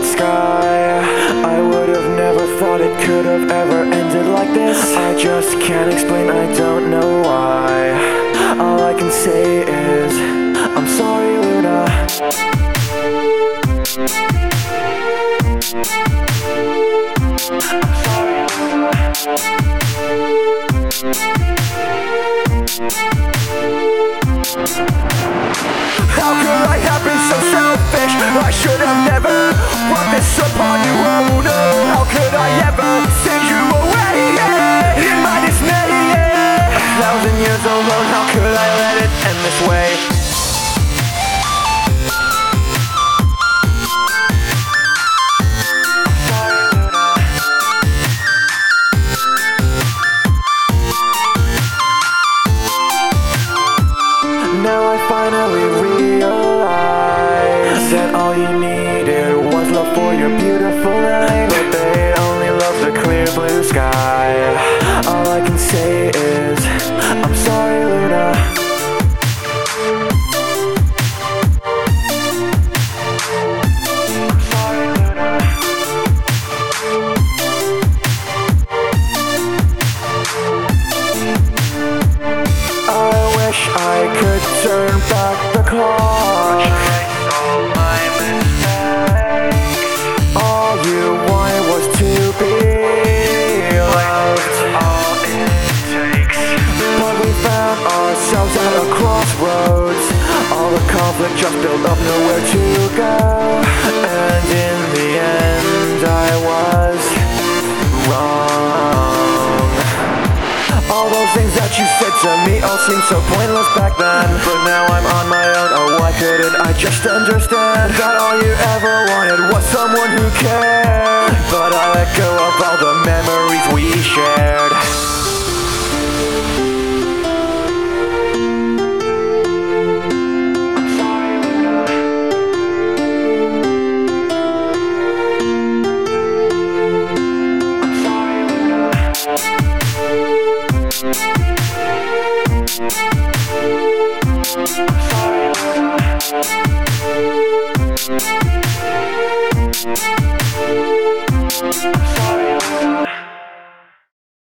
sky. I would have never thought it could have ever ended like this. I just can't explain, I don't know why. All I can say is I'm sorry, Luna. How could I have been so selfish? I should have never brought this upon you, oh no. How could I ever send you away, in my dismay, 1,000 years alone, how could I let it end this way? Now I finally realize that all you needed was love for your beautiful night. But they only love the clear blue sky. All I can say is I'm sorry, Luna. I'm sorry, Luna. I wish I could turn back the clock, erase all my mistakes. All you wanted was to be loved, all it takes. But we found ourselves at a crossroads. All the conflict just built up, nowhere to go. And in the end I was wrong. All those things that you said to me all seemed so pointless back then. But now I'm on my own, oh why couldn't I just understand that all you ever wanted was someone who cared. But I let go of all the memories we shared.